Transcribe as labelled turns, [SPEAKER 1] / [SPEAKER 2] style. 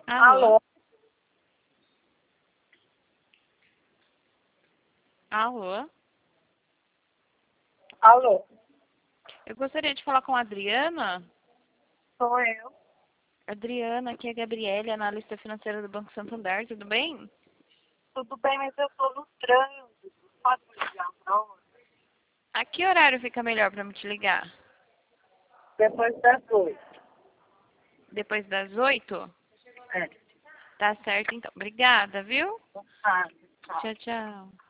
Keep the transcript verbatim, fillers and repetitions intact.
[SPEAKER 1] Alô?
[SPEAKER 2] Alô?
[SPEAKER 1] Alô?
[SPEAKER 2] Eu gostaria de falar com a Adriana.
[SPEAKER 1] Sou eu.
[SPEAKER 2] Adriana, aqui é a Gabriele, analista financeira do Banco Santander, tudo bem?
[SPEAKER 1] Tudo bem, mas eu tô no trânsito. Pode me ligar pra onde?
[SPEAKER 2] A que horário fica melhor para me te ligar?
[SPEAKER 1] Depois das oito.
[SPEAKER 2] Depois das oito?
[SPEAKER 1] É.
[SPEAKER 2] Tá certo, então. Obrigada, viu?
[SPEAKER 1] Ah, tá.
[SPEAKER 2] Tchau, tchau.